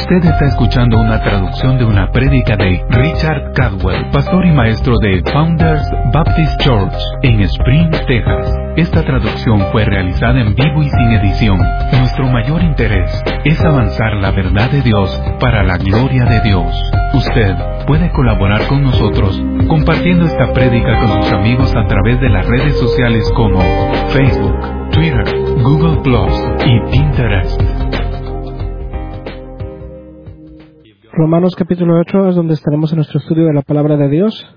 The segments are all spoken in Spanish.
Usted está escuchando una traducción de una prédica de Richard Cadwell, pastor y maestro de Founders Baptist Church en Spring, Texas. Esta traducción fue realizada en vivo y sin edición. Nuestro mayor interés es avanzar la verdad de Dios para la gloria de Dios. Usted puede colaborar con nosotros compartiendo esta prédica con sus amigos a través de las redes sociales como Facebook, Twitter, Google Plus y Pinterest. Romanos capítulo 8 es donde estaremos en nuestro estudio de la palabra de Dios.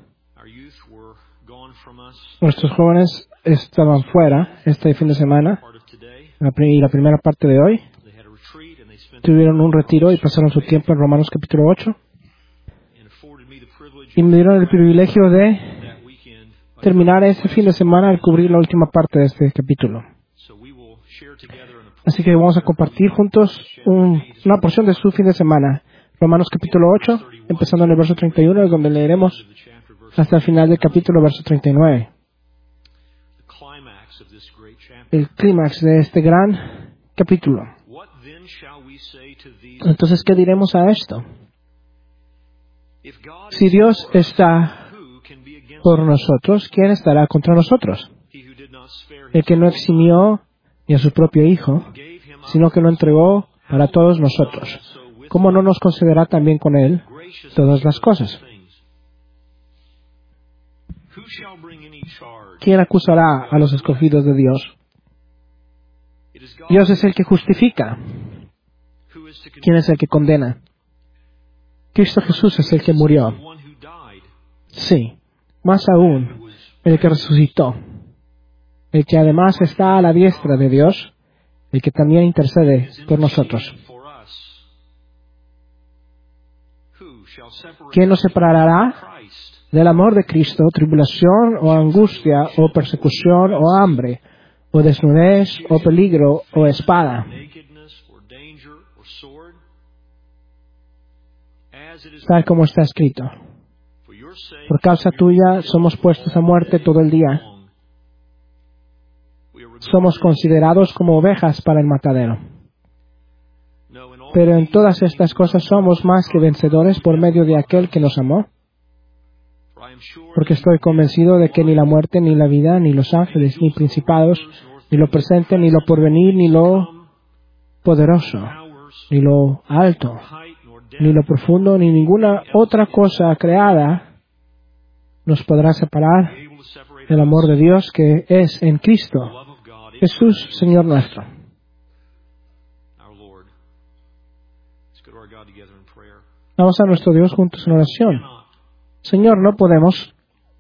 Nuestros jóvenes estaban fuera este fin de semana y la primera parte de hoy. Tuvieron un retiro y pasaron su tiempo en Romanos capítulo 8. Y me dieron el privilegio de terminar ese fin de semana al cubrir la última parte de este capítulo. Así que vamos a compartir juntos una porción de su fin de semana. Romanos capítulo 8, empezando en el verso 31, es donde leeremos hasta el final del capítulo, verso 39. El clímax de este gran capítulo. Entonces, ¿qué diremos a esto? Si Dios está por nosotros, ¿quién estará contra nosotros? El que no eximió ni a su propio Hijo, sino que lo entregó para todos nosotros. ¿Cómo no nos concederá también con Él todas las cosas? ¿Quién acusará a los escogidos de Dios? Dios es el que justifica. ¿Quién es el que condena? Cristo Jesús es el que murió. Sí, más aún, el que resucitó. El que además está a la diestra de Dios, el que también intercede por nosotros. ¿Quién nos separará del amor de Cristo? ¿Tribulación o angustia o persecución o hambre o desnudez o peligro o espada? Tal como está escrito. Por causa tuya somos puestos a muerte todo el día. Somos considerados como ovejas para el matadero. Pero en todas estas cosas somos más que vencedores por medio de aquel que nos amó. Porque estoy convencido de que ni la muerte, ni la vida, ni los ángeles, ni principados, ni lo presente, ni lo porvenir, ni lo poderoso, ni lo alto, ni lo profundo, ni ninguna otra cosa creada nos podrá separar del amor de Dios que es en Cristo Jesús, Señor nuestro. Vamos a nuestro Dios juntos en oración. Señor, no podemos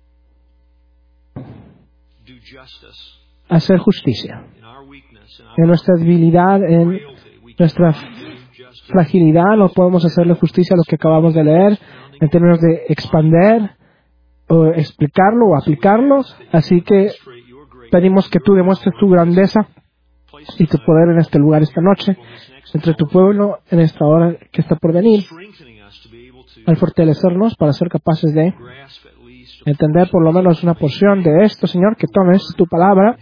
hacer justicia. En nuestra debilidad, en nuestra fragilidad, no podemos hacerle justicia a lo que acabamos de leer en términos de expander o explicarlo o aplicarlo. Así que pedimos que tú demuestres tu grandeza y tu poder en este lugar esta noche, entre tu pueblo en esta hora que está por venir, al fortalecernos para ser capaces de entender por lo menos una porción de esto, Señor, que tomes tu palabra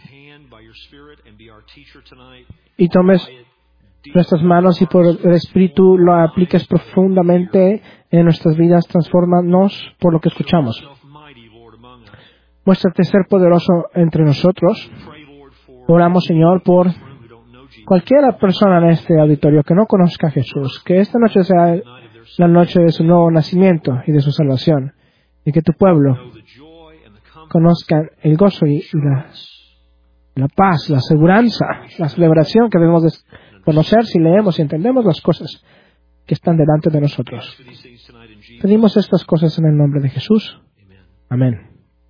y tomes nuestras manos y por el Espíritu lo apliques profundamente en nuestras vidas, transfórmanos por lo que escuchamos. Muéstrate ser poderoso entre nosotros. Oramos, Señor, por cualquier persona en este auditorio que no conozca a Jesús, que esta noche sea la noche de su nuevo nacimiento y de su salvación, y que tu pueblo conozca el gozo y la paz, la seguranza, la celebración que debemos de conocer si leemos y entendemos las cosas que están delante de nosotros. Pedimos estas cosas en el nombre de Jesús. Amén.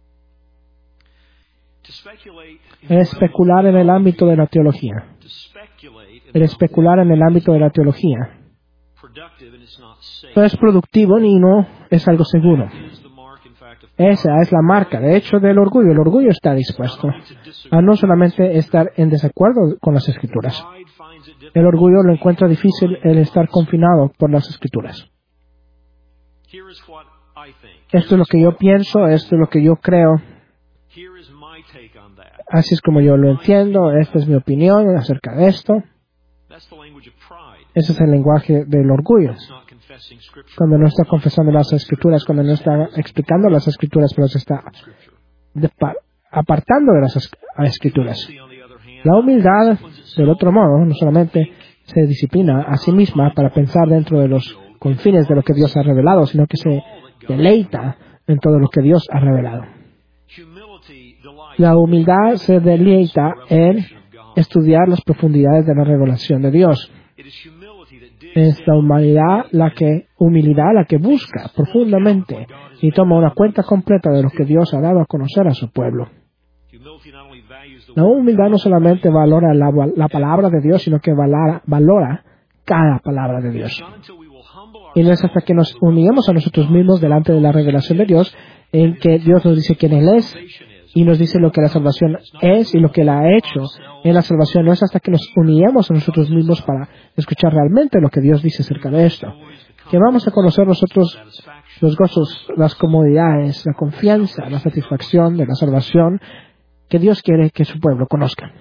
El especular en el ámbito de la teología. El especular en el ámbito de la teología no es productivo ni no es algo seguro. Esa es la marca, de hecho, del orgullo. El orgullo está dispuesto a no solamente estar en desacuerdo con las Escrituras. El orgullo lo encuentra difícil el estar confinado por las Escrituras. Esto es lo que yo pienso, esto es lo que yo creo. Así es como yo lo entiendo, esta es mi opinión acerca de esto. Ese es el lenguaje del orgullo. Cuando no está confesando las Escrituras, cuando no está explicando las Escrituras, pero se está apartando de las Escrituras. La humildad, del otro modo, no solamente se disciplina a sí misma para pensar dentro de los confines de lo que Dios ha revelado, sino que se deleita en todo lo que Dios ha revelado. La humildad se deleita en estudiar las profundidades de la revelación de Dios. Es la humildad la que busca profundamente y toma una cuenta completa de lo que Dios ha dado a conocer a su pueblo. La humildad no solamente valora la palabra de Dios, sino que valora cada palabra de Dios. Y no es hasta que nos humillemos a nosotros mismos delante de la revelación de Dios, en que Dios nos dice quién Él es, y nos dice lo que la salvación es y lo que Él ha hecho en la salvación. No es hasta que nos humillemos a nosotros mismos para escuchar realmente lo que Dios dice acerca de esto, que vamos a conocer nosotros los gozos, las comodidades, la confianza, la satisfacción de la salvación que Dios quiere que su pueblo conozca.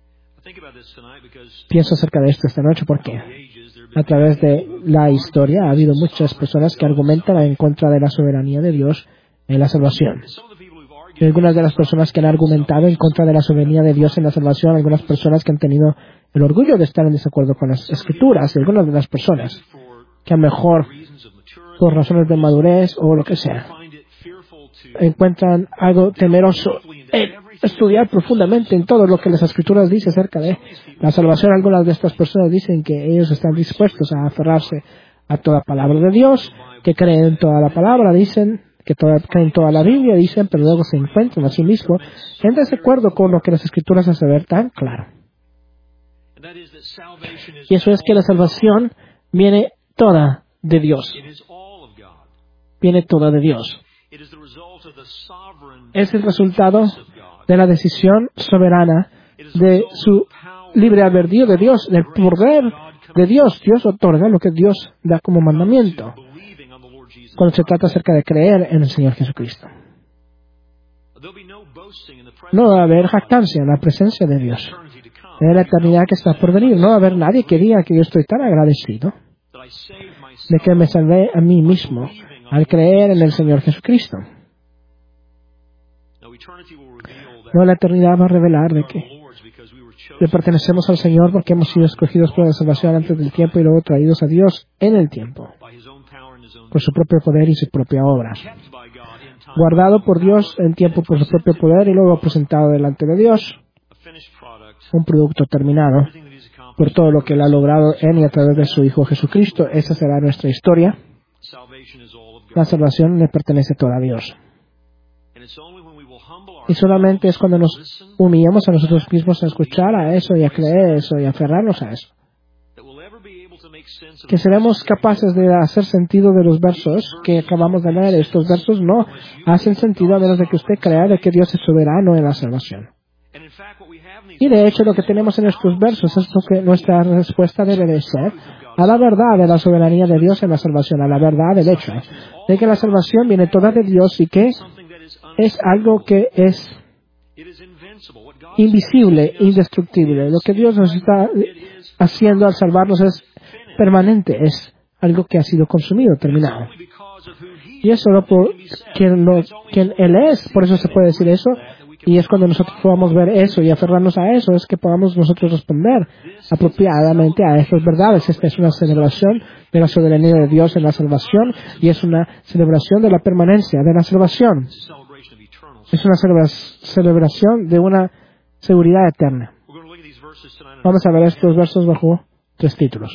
Pienso acerca de esto esta noche porque a través de la historia ha habido muchas personas que argumentan en contra de la soberanía de Dios en la salvación. Y algunas de las personas que han argumentado en contra de la soberanía de Dios en la salvación, algunas personas que han tenido el orgullo de estar en desacuerdo con las Escrituras, y algunas de las personas que a lo mejor por razones de madurez o lo que sea, encuentran algo temeroso en estudiar profundamente en todo lo que las Escrituras dicen acerca de la salvación. Algunas de estas personas dicen que ellos están dispuestos a aferrarse a toda palabra de Dios, que creen en toda la palabra, dicen que creen toda la Biblia, dicen, pero luego se encuentran a sí mismos en desacuerdo con lo que las Escrituras hacen ver tan claro. Y eso es que la salvación viene toda de Dios. Viene toda de Dios. Es el resultado de la decisión soberana de su libre albedrío de Dios, del poder de Dios. Dios otorga lo que Dios da como mandamiento cuando se trata acerca de creer en el Señor Jesucristo. No va a haber jactancia en la presencia de Dios. En la eternidad que está por venir, no va a haber nadie que diga que yo estoy tan agradecido de que me salvé a mí mismo al creer en el Señor Jesucristo. No, la eternidad va a revelar de que le pertenecemos al Señor porque hemos sido escogidos por la salvación antes del tiempo y luego traídos a Dios en el tiempo, por su propio poder y su propia obra. Guardado por Dios en tiempo por su propio poder y luego presentado delante de Dios, un producto terminado por todo lo que Él ha logrado en y a través de su Hijo Jesucristo. Esa será nuestra historia. La salvación le pertenece toda a Dios. Y solamente es cuando nos humillamos a nosotros mismos a escuchar a eso y a creer eso y a aferrarnos a eso, que seremos capaces de hacer sentido de los versos que acabamos de leer. Estos versos no hacen sentido a menos de que usted crea de que Dios es soberano en la salvación. Y de hecho lo que tenemos en estos versos es lo que nuestra respuesta debe de ser a la verdad de la soberanía de Dios en la salvación, a la verdad del hecho de que la salvación viene toda de Dios y que es algo que es invisible, indestructible. Lo que Dios nos está haciendo al salvarnos es permanente, es algo que ha sido consumido, terminado. Y es solo por quien Él es, por eso se puede decir eso, y es cuando nosotros podamos ver eso y aferrarnos a eso, es que podamos nosotros responder apropiadamente a estas verdades. Esta es una celebración de la soberanía de Dios en la salvación y es una celebración de la permanencia de la salvación. Es una celebración de una seguridad eterna. Vamos a ver estos versos bajo 3 títulos.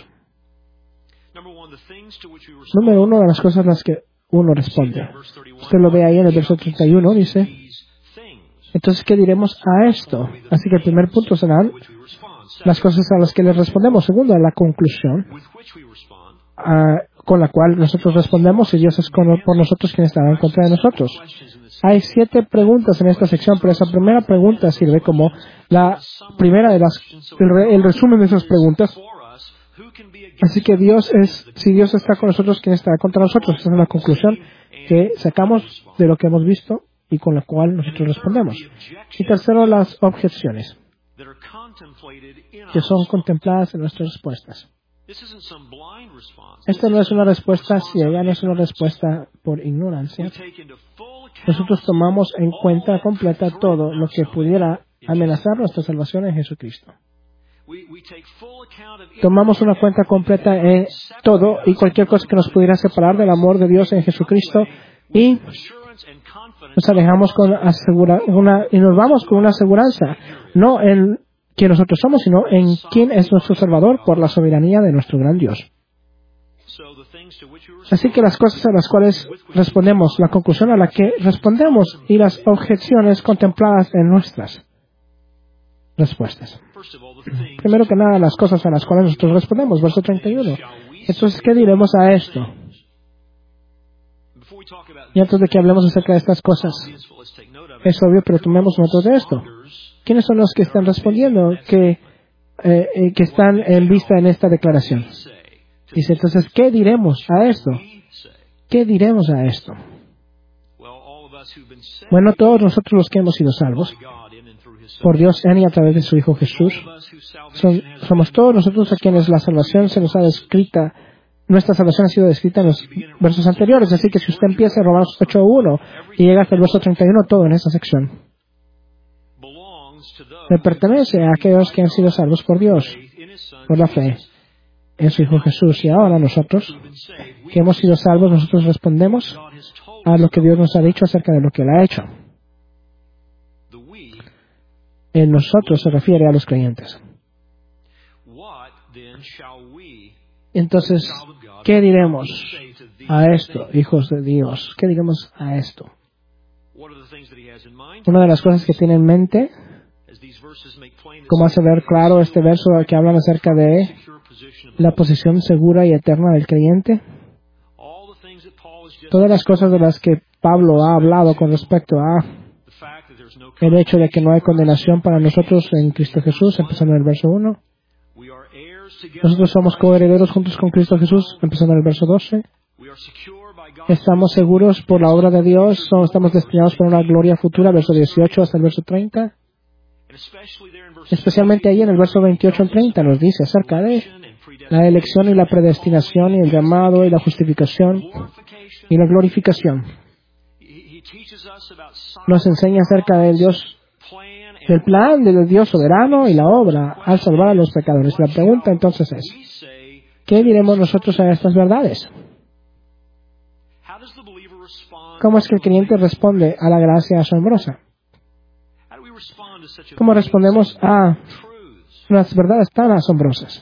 Número 1, de las cosas a las que uno responde. Usted lo ve ahí en el verso 31, dice, entonces, ¿qué diremos a esto? Así que el primer punto serán las cosas a las que le respondemos. Segundo, la conclusión con la cual nosotros respondemos, y Dios es por nosotros quien estará en contra de nosotros. Hay 7 preguntas en esta sección, pero esa primera pregunta sirve como la primera de el resumen de esas preguntas. Así que si Dios está con nosotros, ¿quién estará contra nosotros? Esa es la conclusión que sacamos de lo que hemos visto y con la cual nosotros respondemos. Y tercero, las objeciones que son contempladas en nuestras respuestas. Esta no es una respuesta ciega, no es una respuesta por ignorancia. Nosotros tomamos en cuenta completa todo lo que pudiera amenazar nuestra salvación en Jesucristo. Tomamos una cuenta completa en todo y cualquier cosa que nos pudiera separar del amor de Dios en Jesucristo y nos alejamos y nos vamos con una aseguranza, no en quién nosotros somos, sino en quién es nuestro Salvador por la soberanía de nuestro gran Dios. Así que las cosas a las cuales respondemos, la conclusión a la que respondemos y las objeciones contempladas en nuestras respuestas. Primero que nada, las cosas a las cuales nosotros respondemos, verso 31. Entonces, ¿qué diremos a esto? Y antes de que hablemos acerca de estas cosas, es obvio, pero tomemos nota de esto. ¿Quiénes son los que están respondiendo, que están en vista en esta declaración? Dice, entonces, ¿qué diremos a esto? ¿Qué diremos a esto? Bueno, todos nosotros los que hemos sido salvos por Dios en y a través de su Hijo Jesús, somos todos nosotros a quienes la salvación se nos ha descrita. Nuestra salvación ha sido descrita en los versos anteriores, así que si usted empieza en Romanos 8:1 y llega hasta el verso 31, todo en esa sección le pertenece a aquellos que han sido salvos por Dios, por la fe en su Hijo Jesús. Y ahora nosotros, que hemos sido salvos, nosotros respondemos a lo que Dios nos ha dicho acerca de lo que Él ha hecho. En nosotros se refiere a los creyentes. Entonces, ¿qué diremos a esto, hijos de Dios? ¿Qué diremos a esto? Una de las cosas que tiene en mente, como hace ver claro este verso que hablan acerca de la posición segura y eterna del creyente, todas las cosas de las que Pablo ha hablado con respecto a el hecho de que no hay condenación para nosotros en Cristo Jesús, empezando en el verso 1. Nosotros somos coherederos juntos con Cristo Jesús, empezando en el verso 12. Estamos seguros por la obra de Dios, estamos destinados para una gloria futura, verso 18 hasta el verso 30. Especialmente ahí en el verso 28 al 30 nos dice acerca de la elección y la predestinación y el llamado y la justificación y la glorificación. Nos enseña acerca del plan del Dios soberano y la obra al salvar a los pecadores. La pregunta entonces es, ¿qué diremos nosotros a estas verdades? ¿Cómo es que el creyente responde a la gracia asombrosa? ¿Cómo respondemos a unas verdades tan asombrosas?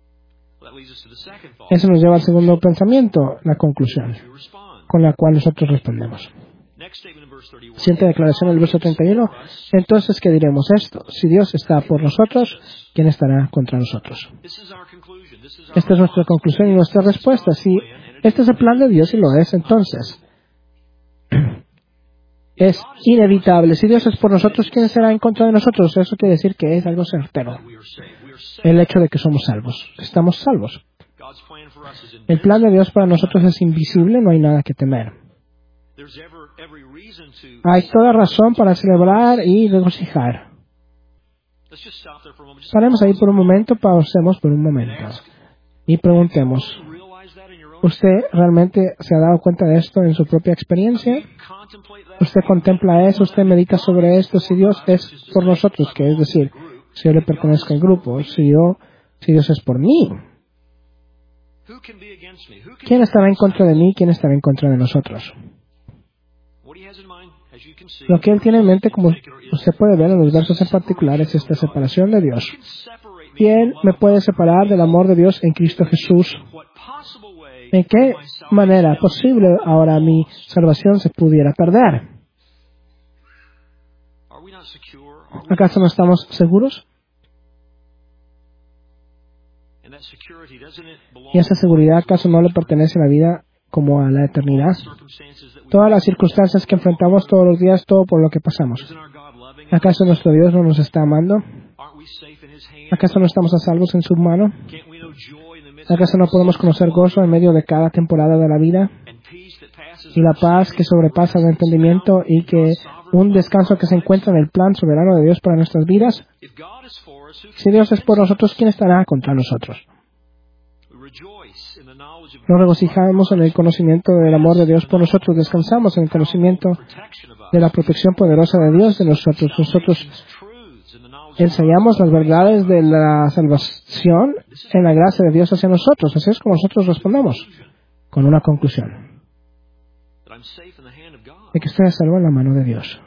Eso nos lleva al segundo pensamiento, la conclusión, con la cual nosotros respondemos. Siguiente declaración en el verso 31. Entonces, ¿qué diremos esto? Si Dios está por nosotros, ¿quién estará contra nosotros? Esta es nuestra conclusión y nuestra respuesta. Si este es el plan de Dios y lo es, entonces es inevitable. Si Dios es por nosotros, ¿quién será en contra de nosotros? Eso quiere decir que es algo certero. El hecho de que somos salvos. Estamos salvos. El plan de Dios para nosotros es invisible, no hay nada que temer. Hay toda razón para celebrar y regocijar. Paremos ahí por un momento, pausemos por un momento y preguntemos, ¿usted realmente se ha dado cuenta de esto en su propia experiencia? ¿Usted contempla eso? ¿Usted medita sobre esto? Si Dios es por nosotros, que es decir, si yo le pertenezco al grupo, si Dios es por mí, ¿quién estará en contra de mí? ¿Quién estará en contra de nosotros? Lo que Él tiene en mente, como usted puede ver en los versos en particular, es esta separación de Dios. ¿Quién me puede separar del amor de Dios en Cristo Jesús? ¿En qué manera posible ahora mi salvación se pudiera perder? ¿Acaso no estamos seguros? ¿Y esa seguridad acaso no le pertenece a la vida como a la eternidad? Todas las circunstancias que enfrentamos todos los días, todo por lo que pasamos. ¿Acaso nuestro Dios no nos está amando? ¿Acaso no estamos a salvos en su mano? ¿Acaso no podemos conocer gozo en medio de cada temporada de la vida? Y la paz que sobrepasa el entendimiento y que un descanso que se encuentra en el plan soberano de Dios para nuestras vidas. Si Dios es por nosotros, ¿quién estará contra nosotros? Nos regocijamos en el conocimiento del amor de Dios por nosotros. Descansamos en el conocimiento de la protección poderosa de Dios de nosotros. Nosotros ensayamos las verdades de la salvación en la gracia de Dios hacia nosotros. Así es como nosotros respondemos con una conclusión de que estoy a salvo en la mano de Dios.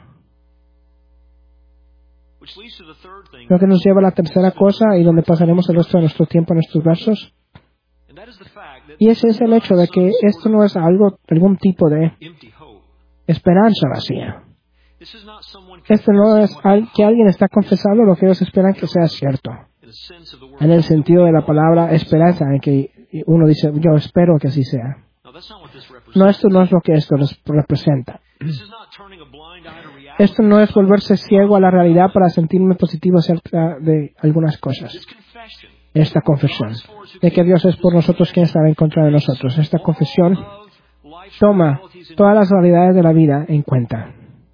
Lo que nos lleva a la tercera cosa y donde pasaremos el resto de nuestro tiempo en estos versos. Y ese es el hecho de que esto no es algún tipo de esperanza vacía. Esto no es que alguien está confesando lo que ellos esperan que sea cierto. En el sentido de la palabra esperanza, en que uno dice, yo espero que así sea. No, esto no es lo que esto representa. Esto no es volverse ciego a la realidad para sentirme positivo acerca de algunas cosas. Esta confesión de que Dios es por nosotros quien estará en contra de nosotros. Esta confesión toma todas las realidades de la vida en cuenta.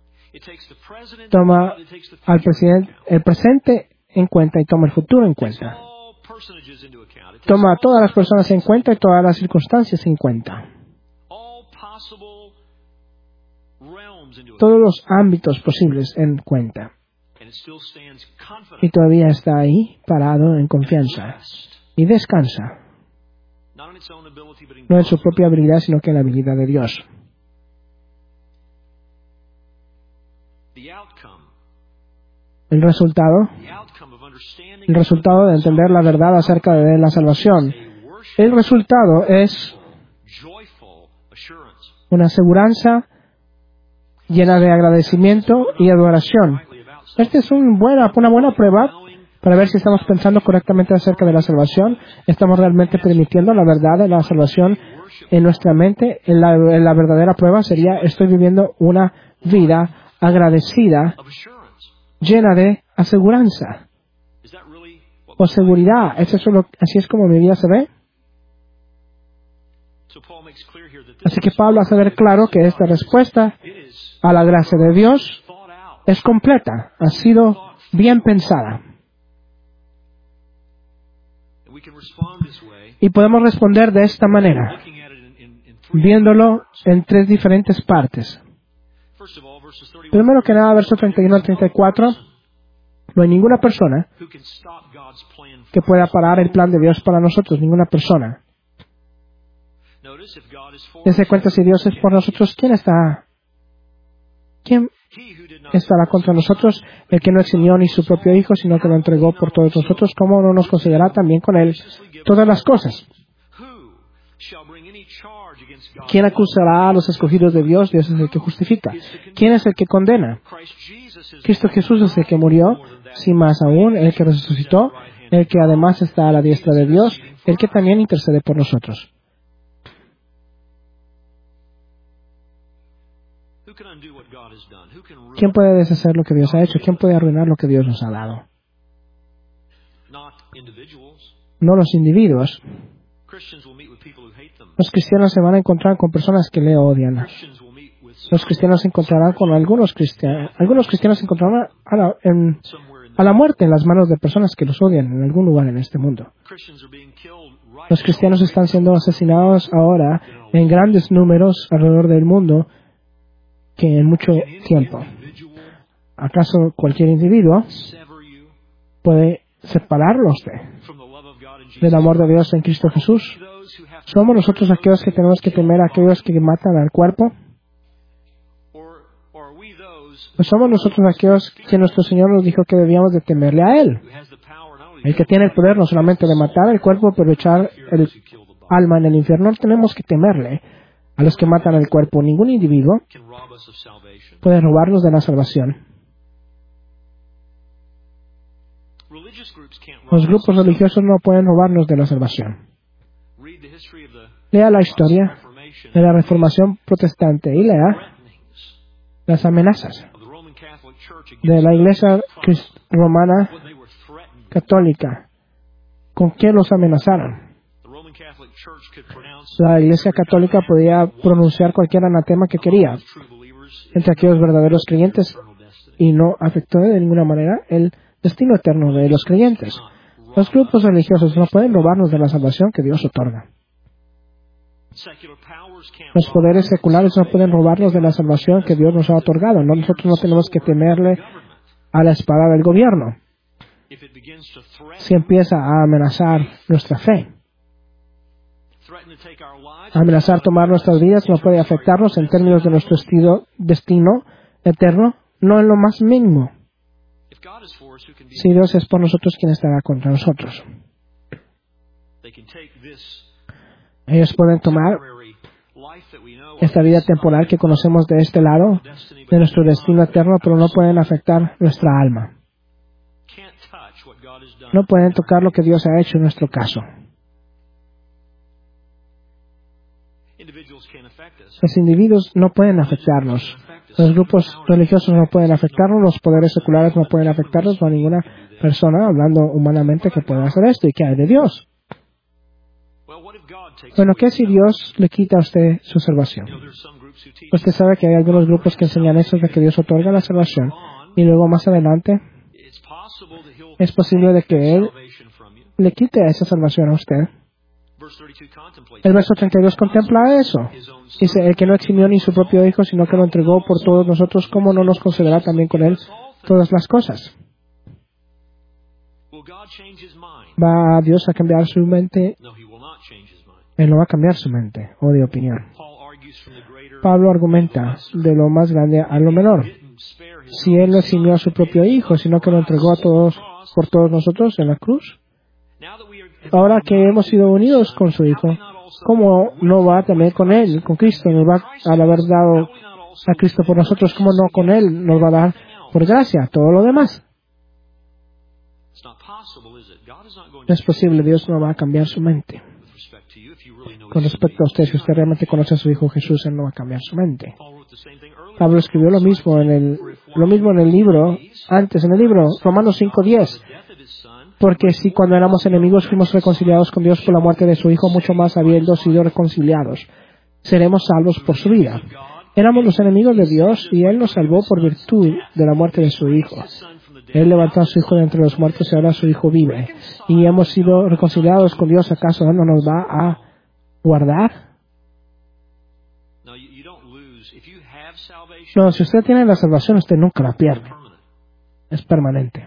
Toma el presente en cuenta y toma el futuro en cuenta. Toma a todas las personas en cuenta y todas las circunstancias en cuenta. Todos los ámbitos posibles en cuenta. Y todavía está ahí, parado en confianza. Y descansa. No en su propia habilidad, sino que en la habilidad de Dios. El resultado de entender la verdad acerca de la salvación. El resultado es una aseguranza llena de agradecimiento y adoración. Esta es una buena prueba para ver si estamos pensando correctamente acerca de la salvación. ¿Estamos realmente permitiendo la verdad de la salvación en nuestra mente? La verdadera prueba sería, estoy viviendo una vida agradecida, llena de aseguranza o seguridad. ¿Así es como mi vida se ve? Así que Pablo hace ver claro que esta respuesta a la gracia de Dios es completa, ha sido bien pensada. Y podemos responder de esta manera, viéndolo en tres diferentes partes. Primero que nada, versos 31 al 34, no hay ninguna persona que pueda parar el plan de Dios para nosotros, ninguna persona. Dense cuenta, si Dios es por nosotros, ¿quién estará contra nosotros? El que no eximió ni su propio Hijo, sino que lo entregó por todos nosotros, ¿cómo no nos concederá también con Él todas las cosas? ¿Quién acusará a los escogidos de Dios? Dios es el que justifica. ¿Quién es el que condena? Cristo Jesús es el que murió, sin más aún, el que resucitó, el que además está a la diestra de Dios, el que también intercede por nosotros. ¿Quién puede deshacer lo que Dios ha hecho? ¿Quién puede arruinar lo que Dios nos ha dado? No los individuos. Los cristianos se van a encontrar con personas que le odian. Los cristianos se encontrarán con algunos cristianos. Algunos cristianos se encontrarán a la muerte en las manos de personas que los odian en algún lugar en este mundo. Los cristianos están siendo asesinados ahora en grandes números alrededor del mundo que en mucho tiempo. ¿Acaso cualquier individuo puede separarlo del amor de Dios en Cristo Jesús? ¿Somos nosotros aquellos que tenemos que temer a aquellos que matan al cuerpo? ¿O somos nosotros aquellos que nuestro Señor nos dijo que debíamos de temerle a Él? El que tiene el poder no solamente de matar el cuerpo, pero echar el alma en el infierno. No tenemos que temerle a los que matan el cuerpo. Ningún individuo puede robarnos de la salvación. Los grupos religiosos no pueden robarnos de la salvación. Lea la historia de la Reformación protestante y lea las amenazas de la Iglesia Romana Católica. ¿Con qué los amenazaron? La Iglesia Católica podía pronunciar cualquier anatema que quería entre aquellos verdaderos creyentes y no afectó de ninguna manera el destino eterno de los creyentes. Los grupos religiosos no pueden robarnos de la salvación que Dios otorga. Los poderes seculares no pueden robarnos de la salvación que Dios nos ha otorgado. Nosotros no tenemos que temerle a la espada del gobierno. Si empieza a amenazar nuestra fe, amenazar tomar nuestras vidas, no puede afectarnos en términos de nuestro destino eterno, no en lo más mínimo. Si Dios es por nosotros, ¿quién estará contra nosotros? Ellos pueden tomar esta vida temporal que conocemos de este lado de nuestro destino eterno, pero no pueden afectar nuestra alma. No pueden tocar lo que Dios ha hecho en nuestro caso. Los individuos no pueden afectarnos. Los grupos religiosos no pueden afectarnos. Los poderes seculares no pueden afectarnos. No hay ninguna persona, hablando humanamente, que pueda hacer esto. ¿Y qué hay de Dios? Bueno, ¿qué si Dios le quita a usted su salvación? Usted sabe que hay algunos grupos que enseñan eso de que Dios otorga la salvación. Y luego más adelante es posible de que Él le quite esa salvación a usted. El verso 32 contempla eso. Dice, el que no eximió ni su propio Hijo, sino que lo entregó por todos nosotros, ¿cómo no nos concederá también con Él todas las cosas? ¿Va Dios a cambiar su mente? Él no va a cambiar su mente o de opinión. Pablo argumenta de lo más grande a lo menor. Si Él no eximió a su propio Hijo, sino que lo entregó a todos por todos nosotros en la cruz, ahora que hemos sido unidos con su Hijo, ¿cómo no va también con Él, con Cristo? Nos va, al haber dado a Cristo por nosotros, ¿cómo no con Él nos va a dar por gracia todo lo demás? No es posible, Dios no va a cambiar su mente. Con respecto a usted, si usted realmente conoce a su Hijo Jesús, Él no va a cambiar su mente. Pablo escribió lo mismo en el libro, antes en el libro, Romanos 5:10. Porque si cuando éramos enemigos fuimos reconciliados con Dios por la muerte de su Hijo, mucho más habiendo sido reconciliados, seremos salvos por su vida. Éramos los enemigos de Dios y Él nos salvó por virtud de la muerte de su Hijo. Él levantó a su Hijo de entre los muertos y ahora su Hijo vive. Y hemos sido reconciliados con Dios, ¿acaso Él no nos va a guardar? No, si usted tiene la salvación, usted nunca la pierde. Es permanente.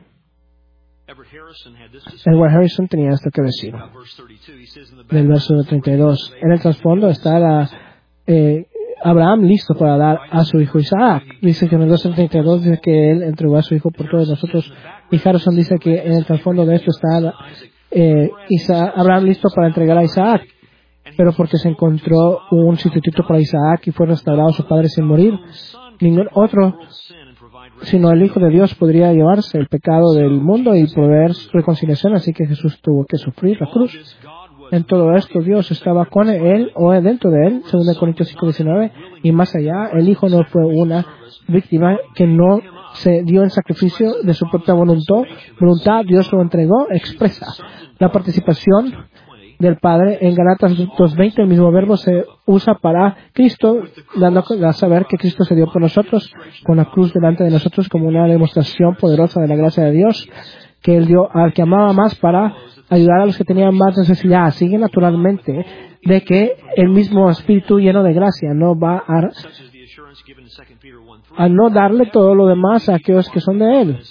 Edward Harrison tenía esto que decir. Del verso 32. En el trasfondo está Abraham listo para dar a su hijo Isaac. Dice que en el verso 32 dice que él entregó a su hijo por todos nosotros. Y Harrison dice que en el trasfondo de esto está Abraham listo para entregar a Isaac. Pero porque se encontró un sustituto para Isaac y fue restaurado su padre sin morir, ningún otro sino el Hijo de Dios podría llevarse el pecado del mundo y proveer reconciliación, así que Jesús tuvo que sufrir la cruz. En todo esto Dios estaba con él o dentro de él, 2 Corintios 5:19, y más allá, el Hijo no fue una víctima que no se dio en sacrificio de su propia voluntad, Dios lo entregó, expresa la participación del Padre. En Gálatas 2:20 el mismo verbo se usa para Cristo, dando a saber que Cristo se dio por nosotros con la cruz delante de nosotros como una demostración poderosa de la gracia de Dios que Él dio al que amaba más para ayudar a los que tenían más necesidad. Sigue naturalmente de que el mismo Espíritu lleno de gracia no va a no darle todo lo demás a aquellos que son de Él.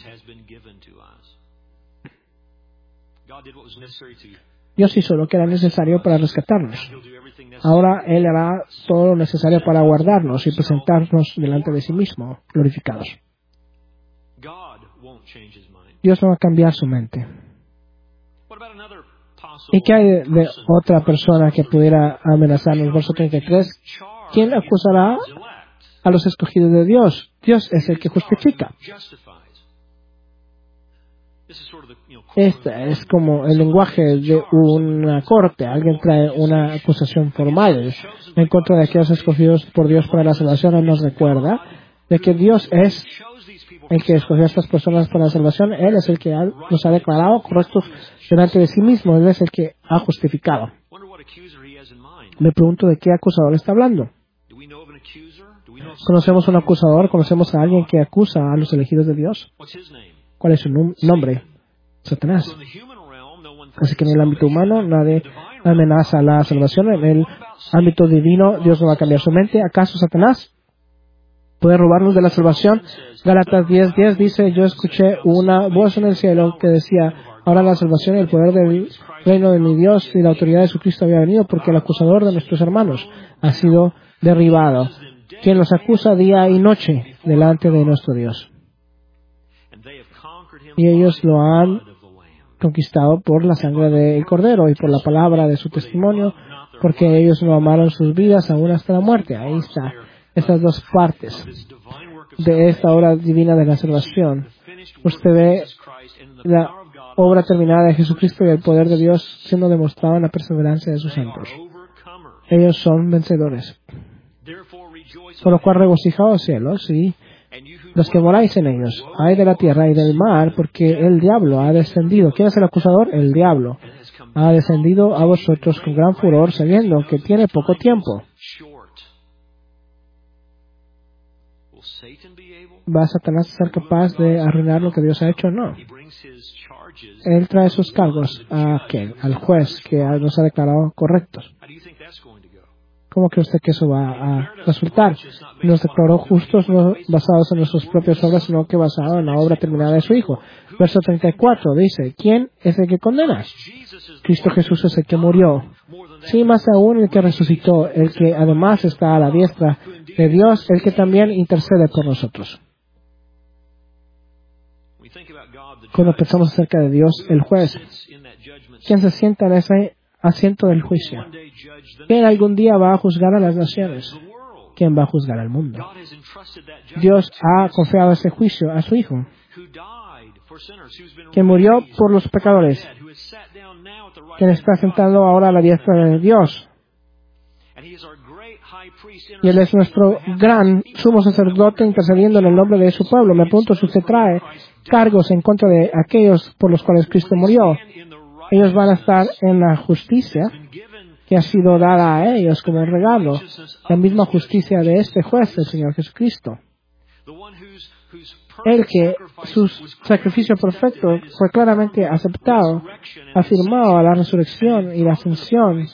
Dios hizo lo que era necesario para rescatarnos. Ahora Él hará todo lo necesario para guardarnos y presentarnos delante de sí mismo, glorificados. Dios no va a cambiar su mente. ¿Y qué hay de otra persona que pudiera amenazarnos? Verso 33. ¿Quién acusará a los escogidos de Dios? Dios es el que justifica. Este es como el lenguaje de una corte. Alguien trae una acusación formal en contra de aquellos escogidos por Dios para la salvación. Él nos recuerda de que Dios es el que escogió a estas personas para la salvación. Él es el que nos ha declarado correctos delante de sí mismo. Él es el que ha justificado. Me pregunto de qué acusador está hablando. ¿Conocemos un acusador? ¿Conocemos a alguien que acusa a los elegidos de Dios? ¿Cuál es su nombre? Satanás. Así que en el ámbito humano nadie amenaza la salvación. En el ámbito divino Dios no va a cambiar su mente. ¿Acaso Satanás puede robarnos de la salvación? Gálatas 10:10 dice: yo escuché una voz en el cielo que decía: ahora la salvación y el poder del reino de mi Dios y la autoridad de su Cristo había venido, porque el acusador de nuestros hermanos ha sido derribado, quien los acusa día y noche delante de nuestro Dios. Y ellos lo han conquistado por la sangre del Cordero y por la palabra de su testimonio, porque ellos no amaron sus vidas aún hasta la muerte. Ahí está, estas dos partes de esta obra divina de la salvación. Usted ve la obra terminada de Jesucristo y el poder de Dios siendo demostrado en la perseverancia de sus santos. Ellos son vencedores. Por lo cual regocijaos cielos y los que moráis en ellos, ay de la tierra y del mar, porque el diablo ha descendido. ¿Quién es el acusador? El diablo ha descendido a vosotros con gran furor, sabiendo que tiene poco tiempo. ¿Va Satanás a ser capaz de arruinar lo que Dios ha hecho? No. Él trae sus cargos a aquel, al juez que nos ha declarado correctos. ¿Cómo cree usted que eso va a resultar? Nos declaró justos, no basados en nuestras propias obras, sino que basado en la obra terminada de su Hijo. Verso 34 dice: ¿quién es el que condena? Cristo Jesús es el que murió. Sí, más aún el que resucitó, el que además está a la diestra de Dios, el que también intercede por nosotros. Cuando pensamos acerca de Dios, el juez, ¿quién se sienta en ese asiento del juicio? ¿Quién algún día va a juzgar a las naciones? ¿Quién va a juzgar al mundo? Dios ha confiado ese juicio a su Hijo, quien murió por los pecadores, quien está sentado ahora a la diestra de Dios. Y Él es nuestro gran sumo sacerdote intercediendo en el nombre de su pueblo. Me pregunto si usted trae cargos en contra de aquellos por los cuales Cristo murió. Ellos van a estar en la justicia que ha sido dada a ellos como un regalo, la misma justicia de este juez, el Señor Jesucristo. El que su sacrificio perfecto fue claramente aceptado, afirmado a la resurrección y la ascensión.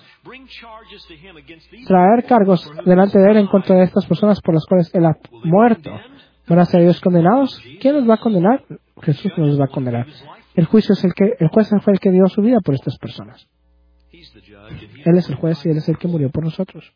Traer cargos delante de Él en contra de estas personas por las cuales Él ha muerto. ¿Van a ser ellos condenados? ¿Quién los va a condenar? Jesús no los va a condenar. El juez fue el que dio su vida por estas personas. Él es el juez y Él es el que murió por nosotros.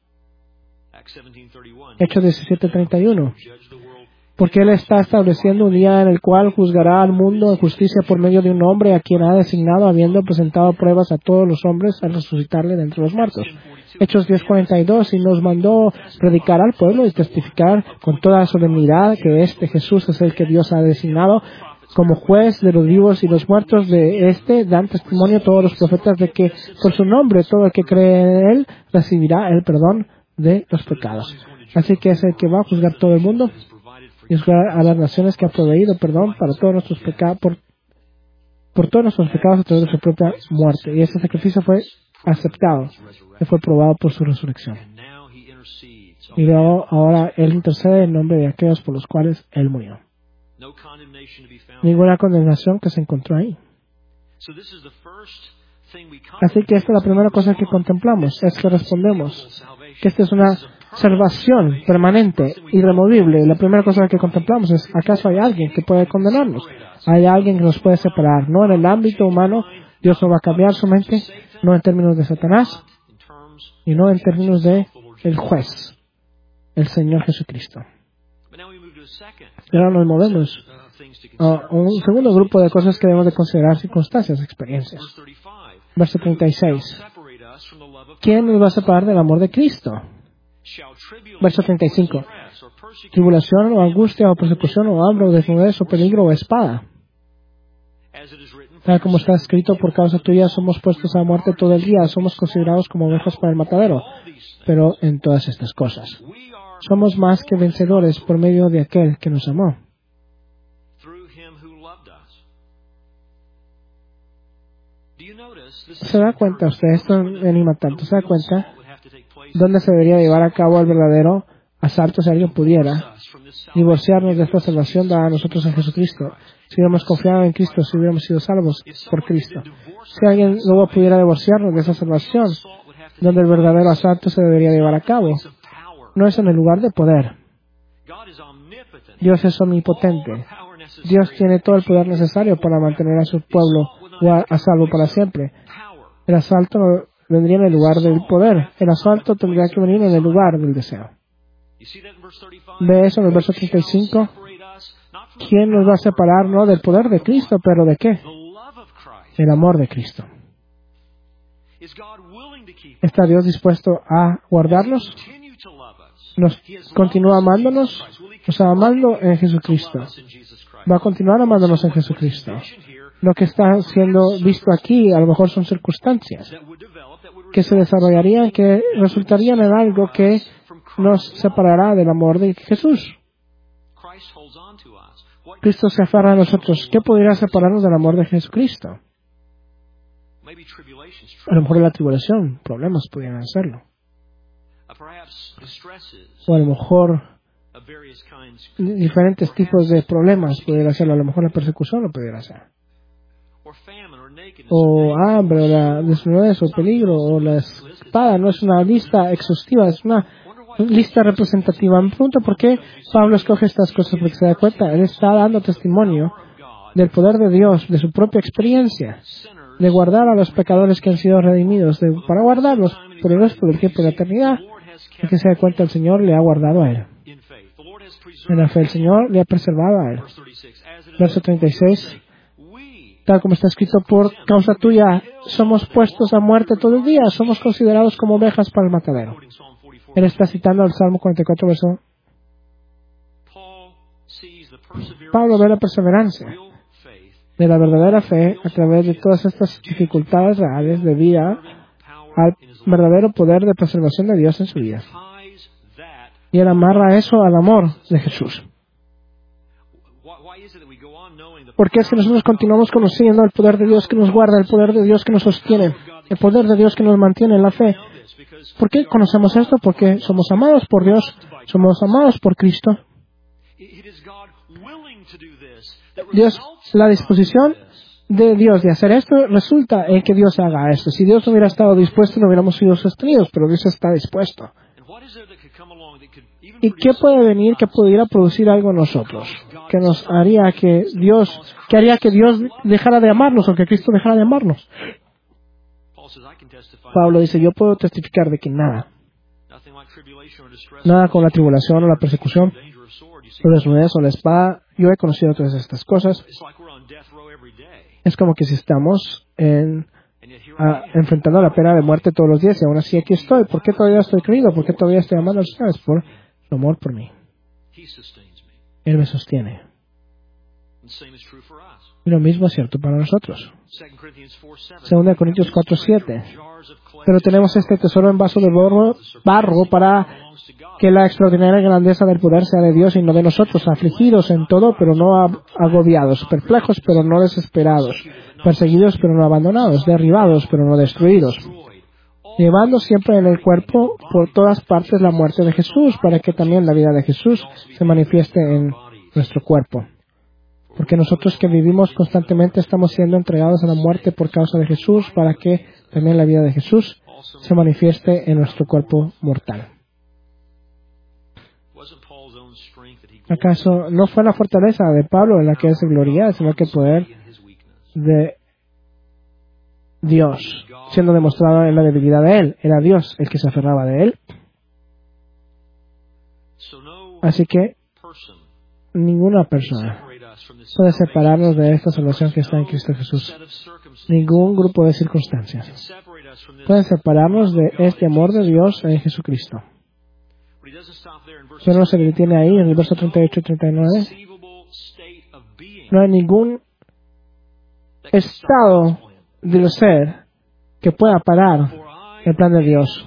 Hechos 17:31. Porque Él está estableciendo un día en el cual juzgará al mundo en justicia por medio de un hombre a quien ha designado, habiendo presentado pruebas a todos los hombres al resucitarle de entre los muertos. Hechos 10:42. Y nos mandó predicar al pueblo y testificar con toda solemnidad que este Jesús es el que Dios ha designado como juez de los vivos y los muertos. De este dan testimonio todos los profetas de que por su nombre todo el que cree en Él recibirá el perdón de los pecados. Así que es el que va a juzgar todo el mundo y juzgar a las naciones, que ha proveído perdón para todos nuestros pecados, por todos nuestros pecados a través de su propia muerte. Y ese sacrificio fue aceptado y fue probado por su resurrección. Y luego ahora Él intercede en nombre de aquellos por los cuales Él murió. Ninguna condenación que se encontró ahí. Así que esta es la primera cosa que contemplamos, es que respondemos que esta es una salvación permanente, irremovible. Y la primera cosa que contemplamos es: ¿acaso hay alguien que puede condenarnos? ¿Hay alguien que nos puede separar? No en el ámbito humano. Dios no va a cambiar su mente, no en términos de Satanás y no en términos de el juez, el Señor Jesucristo. Y ahora nos movemos a un segundo grupo de cosas que debemos de considerar: circunstancias, experiencias. Verso 36. ¿Quién nos va a separar del amor de Cristo? Verso 35. Tribulación o angustia o persecución o hambre o desnudez o peligro o espada. Tal como está escrito: por causa tuya somos puestos a muerte todo el día, somos considerados como ovejas para el matadero. Pero en todas estas cosas somos más que vencedores por medio de aquel que nos amó. ¿Se da cuenta usted? Esto me anima tanto. ¿Se da cuenta dónde se debería llevar a cabo el verdadero asalto si alguien pudiera divorciarnos de esta salvación dada a nosotros en Jesucristo. Si hubiéramos confiado en Cristo, si hubiéramos sido salvos por Cristo. Si alguien luego pudiera divorciarnos de esa salvación, donde el verdadero asalto se debería llevar a cabo, no es en el lugar de poder. Dios es omnipotente. Dios tiene todo el poder necesario para mantener a su pueblo a salvo para siempre. El asalto vendría en el lugar del poder. El asalto tendría que venir en el lugar del deseo. ¿Ve eso en el verso 35? ¿Quién nos va a separar no del poder de Cristo, pero de qué? El amor de Cristo. ¿Está Dios dispuesto a guardarnos? ¿Nos continúa amándonos? Nos está amando en Jesucristo. Va a continuar amándonos en Jesucristo. Lo que está siendo visto aquí a lo mejor son circunstancias que se desarrollarían, que resultarían en algo que nos separará del amor de Jesús. Cristo se aferra a nosotros. ¿Qué podría separarnos del amor de Jesucristo? A lo mejor la tribulación, problemas podrían hacerlo. O a lo mejor diferentes tipos de problemas pudiera hacerlo. A lo mejor la persecución lo pudiera hacer. O hambre, o la desnudez, o peligro, o la espada. No es una lista exhaustiva, es una lista representativa. Me pregunto por qué Pablo escoge estas cosas, porque se da cuenta, él está dando testimonio del poder de Dios, de su propia experiencia, de guardar a los pecadores que han sido redimidos, para guardarlos por el resto del tiempo de la eternidad, y que se da cuenta el Señor le ha guardado a él. En la fe el Señor le ha preservado a él. Verso 36. Tal como está escrito, por causa tuya somos puestos a muerte todo el día, somos considerados como ovejas para el matadero. Él está citando el Salmo 44, verso. Pablo ve la perseverancia de la verdadera fe a través de todas estas dificultades reales de vida al verdadero poder de preservación de Dios en su vida. Y él amarra eso al amor de Jesús. Porque es que nosotros continuamos conociendo el poder de Dios que nos guarda, el poder de Dios que nos sostiene, el poder de Dios que nos mantiene en la fe. ¿Por qué conocemos esto? Porque somos amados por Dios, somos amados por Cristo. Dios, la disposición de Dios de hacer esto resulta en que Dios haga esto. Si Dios no hubiera estado dispuesto, no hubiéramos sido sostenidos, pero Dios está dispuesto. ¿Y qué puede venir que pudiera producir algo en nosotros? Que nos haría que Dios dejara de amarnos o que Cristo dejara de amarnos. Pablo dice, yo puedo testificar de que nada con la tribulación o la persecución, o la desnudez o la espada, yo he conocido todas estas cosas. Es como que si estamos enfrentando la pena de muerte todos los días y aún así aquí estoy. ¿Por qué todavía estoy creído? ¿Por qué todavía estoy amando al Señor? Es por su amor por mí. Él me sostiene. Y lo mismo es cierto para nosotros. 2 Corintios 4:7. Pero tenemos este tesoro en vaso de barro para que la extraordinaria grandeza del poder sea de Dios y no de nosotros, afligidos en todo, pero no agobiados, perplejos, pero no desesperados, perseguidos, pero no abandonados, derribados, pero no destruidos, llevando siempre en el cuerpo por todas partes la muerte de Jesús, para que también la vida de Jesús se manifieste en nuestro cuerpo. Porque nosotros que vivimos constantemente estamos siendo entregados a la muerte por causa de Jesús, para que también la vida de Jesús se manifieste en nuestro cuerpo mortal. ¿Acaso no fue la fortaleza de Pablo en la que él se gloria, sino que el poder de Dios siendo demostrado en la debilidad de él? Era Dios el que se aferraba de él. Así que ninguna persona puede separarnos de esta salvación que está en Cristo Jesús. Ningún grupo de circunstancias puede separarnos de este amor de Dios en Jesucristo. Pero no se detiene ahí, en el verso 38 y 39. No hay ningún estado del ser que pueda parar el plan de Dios.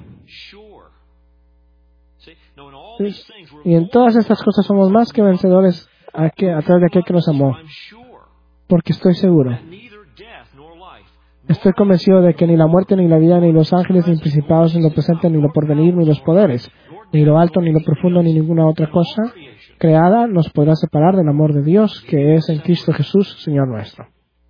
Y en todas estas cosas somos más que vencedores a través de aquel que nos amó. Porque estoy seguro. Estoy convencido de que ni la muerte, ni la vida, ni los ángeles, ni principados, ni lo presente, ni lo porvenir, ni los poderes, Ni lo alto, ni lo profundo, ni ninguna otra cosa creada nos podrá separar del amor de Dios que es en Cristo Jesús, Señor nuestro.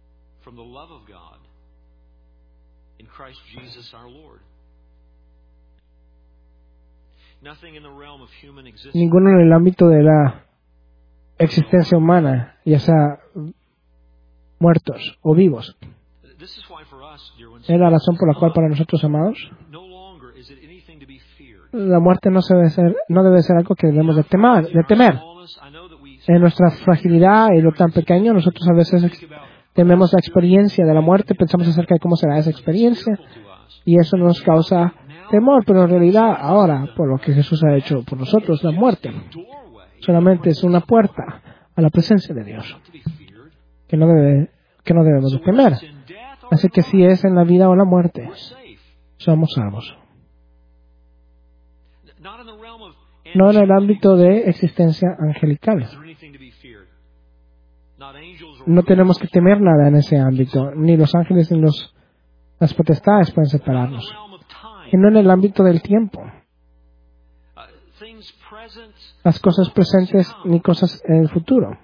Ninguno en el ámbito de la existencia humana, ya sea muertos o vivos. Es la razón por la cual para nosotros, amados, la muerte no debe ser algo que debemos de temer. En nuestra fragilidad y lo tan pequeño, nosotros a veces tememos la experiencia de la muerte, pensamos acerca de cómo será esa experiencia, y eso nos causa temor, pero en realidad ahora, por lo que Jesús ha hecho por nosotros, la muerte solamente es una puerta a la presencia de Dios, que no debemos de temer. Así que si es en la vida o la muerte, somos salvos. No en el ámbito de existencia angelical. No tenemos que temer nada en ese ámbito. Ni los ángeles ni las potestades pueden separarnos. Y no en el ámbito del tiempo. Las cosas presentes ni cosas en el futuro.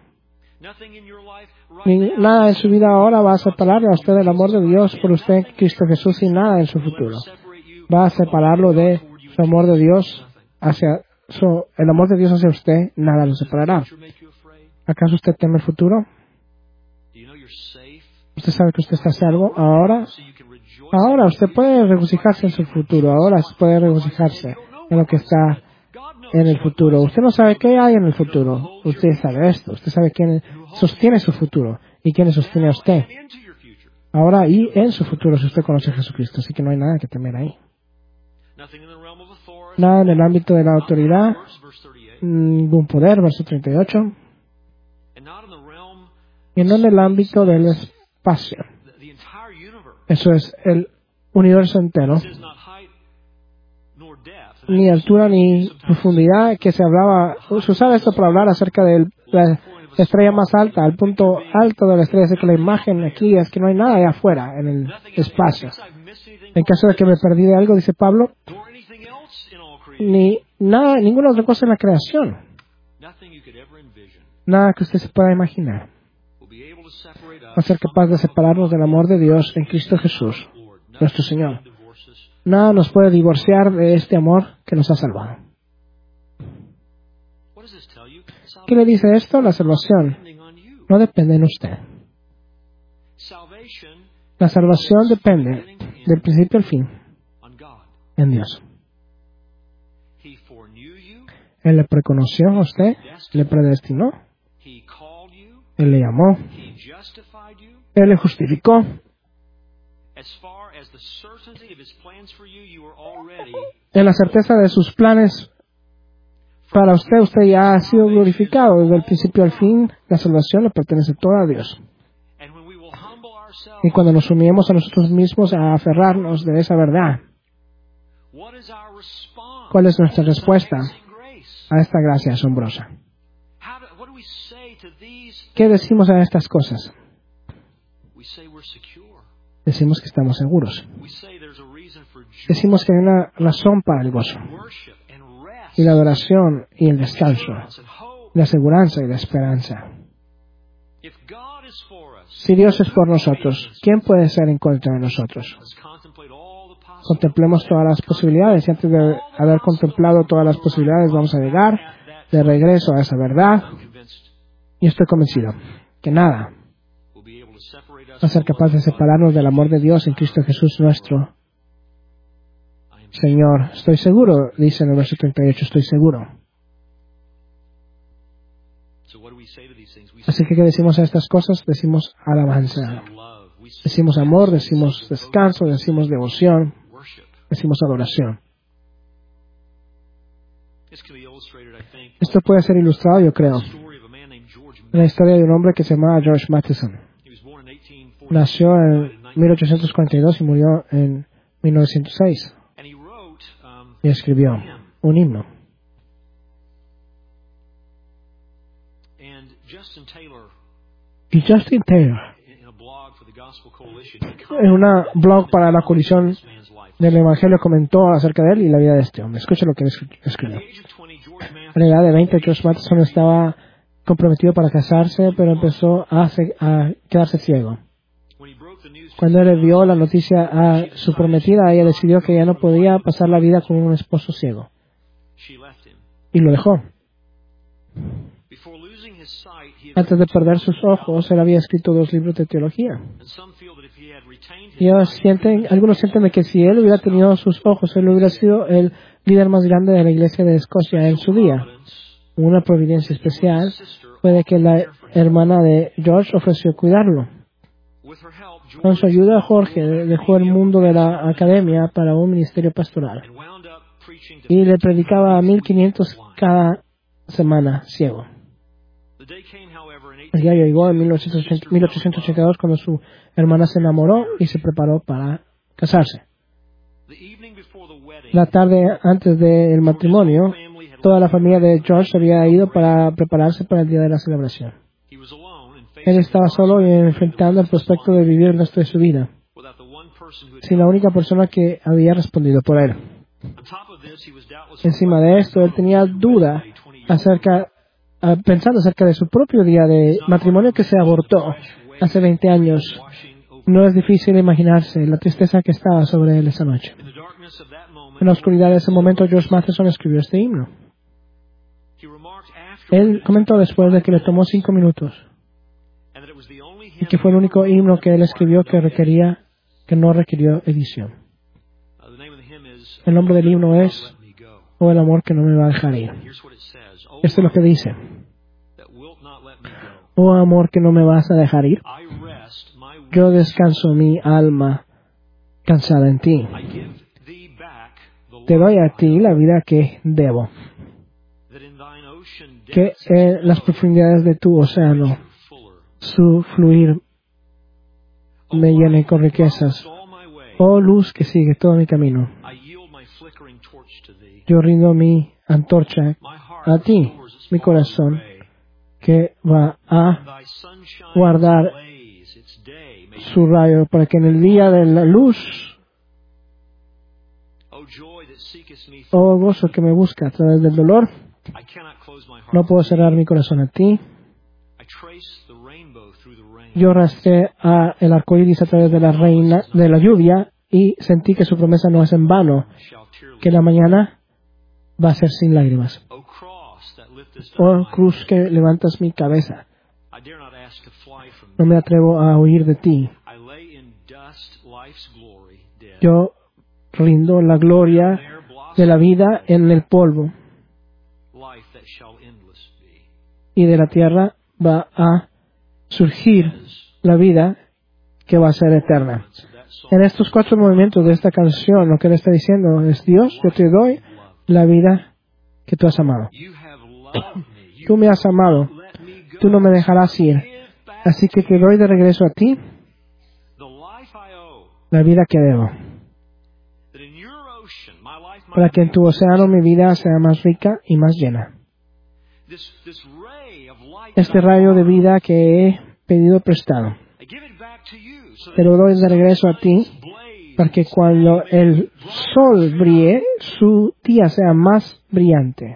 Nada en su vida ahora va a separarle a usted del amor de Dios por usted en Cristo Jesús, y nada en su futuro va a separarlo de su amor de Dios el amor de Dios hacia usted, nada lo separará. ¿Acaso usted teme el futuro? ¿Usted sabe que usted está a salvo ahora? Ahora usted puede regocijarse en su futuro, ahora puede regocijarse en lo que está en el futuro. Usted no sabe qué hay en el futuro. Usted sabe esto. Usted sabe quién sostiene su futuro y quién sostiene a usted. Ahora y en su futuro, si usted conoce a Jesucristo. Así que no hay nada que temer ahí. Nada en el ámbito de la autoridad, ningún poder, verso 38. Y no en el ámbito del espacio. Eso es el universo entero. Ni altura ni profundidad, que se usaba esto para hablar acerca de la estrella más alta, el punto alto de la estrella. Así que la imagen aquí es que no hay nada allá afuera en el espacio. En caso de que me perdí de algo, dice Pablo, ni nada, ninguna otra cosa en la creación, nada que usted se pueda imaginar va a ser capaz de separarnos del amor de Dios en Cristo Jesús, nuestro Señor. Nada nos puede divorciar de este amor que nos ha salvado. ¿Qué le dice esto? La salvación no depende de usted. La salvación depende del principio al fin en Dios. Él le preconoció a usted, le predestinó, Él le llamó, Él le justificó. En la certeza de sus planes para usted, usted ya ha sido glorificado desde el principio al fin. La salvación le pertenece toda a Dios. Y cuando nos humillemos a nosotros mismos a aferrarnos de esa verdad, ¿cuál es nuestra respuesta a esta gracia asombrosa? ¿Qué decimos a estas cosas? Decimos que estamos seguros. Decimos que hay una razón para el gozo, y la adoración, y el descanso, la aseguranza y la esperanza. Si Dios es por nosotros, ¿quién puede ser en contra de nosotros? Contemplemos todas las posibilidades, y antes de haber contemplado todas las posibilidades, vamos a llegar de regreso a esa verdad. Y estoy convencido que nada va a ser capaz de separarnos del amor de Dios en Cristo Jesús nuestro Señor. Estoy seguro, dice en el verso 38, estoy seguro. Así que, ¿qué decimos a estas cosas? Decimos alabanza, decimos amor, decimos descanso, decimos devoción, decimos adoración. Esto puede ser ilustrado, yo creo, en la historia de un hombre que se llamaba George Matheson. Nació en 1842 y murió en 1906. Y escribió un himno. Y Justin Taylor, en una blog para la coalición del Evangelio comentó acerca de él y la vida de este hombre. Escucha lo que escribió. A la edad de 20, George Matheson estaba comprometido para casarse, pero empezó a quedarse ciego. Cuando él dio la noticia a su prometida, ella decidió que ya no podía pasar la vida con un esposo ciego. Y lo dejó. Antes de perder sus ojos, él había escrito 2 libros de teología. Y algunos sienten que si él hubiera tenido sus ojos, él hubiera sido el líder más grande de la iglesia de Escocia en su día. Una providencia especial fue de que la hermana de George ofreció cuidarlo. Con su ayuda, Jorge dejó el mundo de la academia para un ministerio pastoral y le predicaba a 1,500 cada semana ciego. El día llegó en 1882 cuando su hermana se enamoró y se preparó para casarse. La tarde antes del matrimonio, toda la familia de George había ido para prepararse para el día de la celebración. Él estaba solo y enfrentando el prospecto de vivir el resto de su vida, sin la única persona que había respondido por él. Encima de esto, él tenía duda pensando acerca de su propio día de matrimonio que se abortó hace 20 años. No es difícil imaginarse la tristeza que estaba sobre él esa noche. En la oscuridad de ese momento, George Matheson escribió este himno. Él comentó después de que le tomó 5 minutos y que fue el único himno que él escribió que no requirió edición. El nombre del himno es "Oh, el amor que no me va a dejar ir". Esto es lo que dice: "Oh, amor que no me vas a dejar ir, yo descanso mi alma cansada en ti. Te doy a ti la vida que debo, que en las profundidades de tu océano su fluir me llene con riquezas. Oh, luz que sigue todo mi camino, yo rindo mi antorcha a ti, mi corazón, que va a guardar su rayo para que en el día de la luz, oh gozo que me busca a través del dolor, no puedo cerrar mi corazón a ti. Yo rastré el arco iris a través de la lluvia y sentí que su promesa no es en vano, que la mañana va a ser sin lágrimas. Oh cruz que levantas mi cabeza, no me atrevo a huir de ti. Yo rindo la gloria de la vida en el polvo, y de la tierra va a surgir la vida que va a ser eterna. En estos 4 movimientos de esta canción, lo que él está diciendo es: Dios, yo te doy la vida que tú has amado. Tú me has amado, tú no me dejarás ir, así que te doy de regreso a ti la vida que debo, para que en tu océano mi vida sea más rica y más llena. Este rayo de vida que he pedido prestado, te lo doy de regreso a ti, para que cuando el sol brille, su día sea más brillante.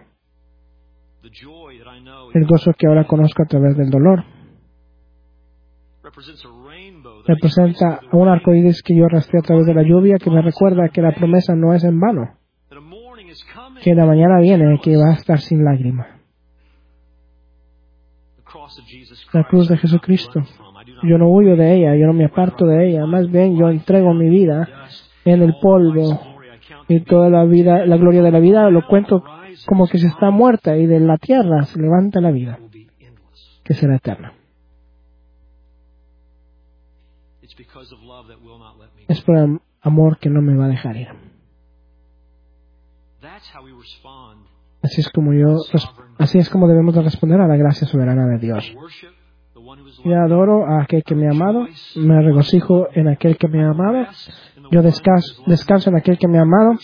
El gozo que ahora conozco a través del dolor representa un arco iris que yo rastré a través de la lluvia, que me recuerda que la promesa no es en vano, que la mañana viene, que va a estar sin lágrima. La cruz de Jesucristo, yo no huyo de ella, yo no me aparto de ella, más bien yo entrego mi vida en el polvo, y toda la vida, la gloria de la vida lo cuento como que se está muerta, y de la tierra se levanta la vida que será eterna. Es por amor que no me va a dejar ir. Así es como debemos de responder a la gracia soberana de Dios. Yo adoro a aquel que me ha amado, me regocijo en aquel que me ha amado, yo descanso en aquel que me ha amado,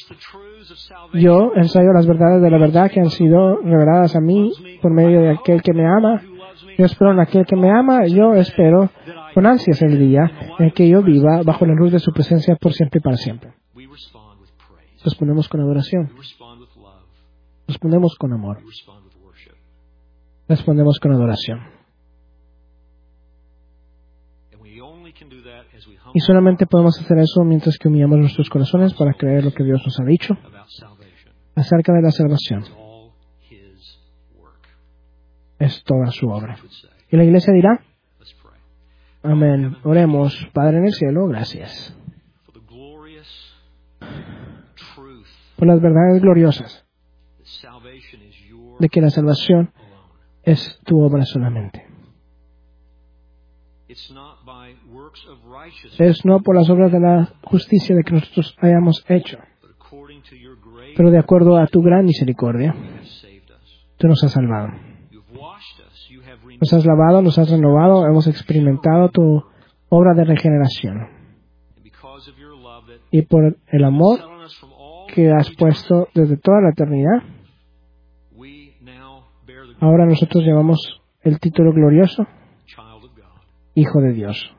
yo ensayo las verdades de la verdad que han sido reveladas a mí por medio de aquel que me ama, Yo espero en aquel que me ama. Yo espero con ansias el día en que yo viva bajo la luz de su presencia por siempre y para siempre. Respondemos con adoración. Respondemos con amor. Respondemos con adoración. Y solamente podemos hacer eso mientras que humillamos nuestros corazones para creer lo que Dios nos ha dicho acerca de la salvación. Es toda su obra. Y la iglesia dirá: amén. Oremos. Padre en el cielo, gracias por las verdades gloriosas de que la salvación es tu obra solamente. Es no por las obras de la justicia de que nosotros hayamos hecho, pero de acuerdo a tu gran misericordia, tú nos has salvado. Nos has lavado, nos has renovado, hemos experimentado tu obra de regeneración. Y por el amor que has puesto desde toda la eternidad, ahora nosotros llevamos el título glorioso, Hijo de Dios.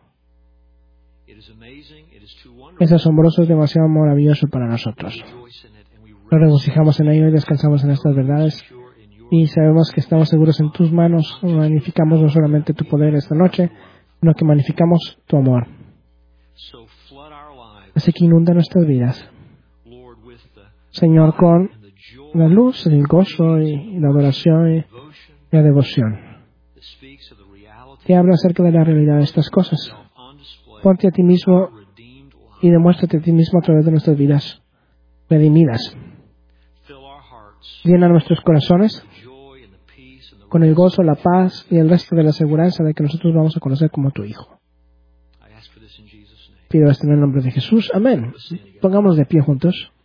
Es asombroso, es demasiado maravilloso para nosotros. Nos regocijamos en ello y descansamos en estas verdades. Y sabemos que estamos seguros en tus manos. Magnificamos no solamente tu poder esta noche, sino que magnificamos tu amor. Así que inunda nuestras vidas, Señor, con la luz, el gozo y la adoración y la devoción. Que habla acerca de la realidad de estas cosas. Ponte a ti mismo y demuéstrate a ti mismo a través de nuestras vidas redimidas. Llena nuestros corazones con el gozo, la paz y el resto de la seguridad de que nosotros vamos a conocer como tu Hijo. Pido esto en el nombre de Jesús. Amén. Pongámonos de pie juntos.